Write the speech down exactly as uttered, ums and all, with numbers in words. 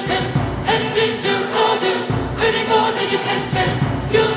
punishment, endanger others, earning more than you can spend. You'll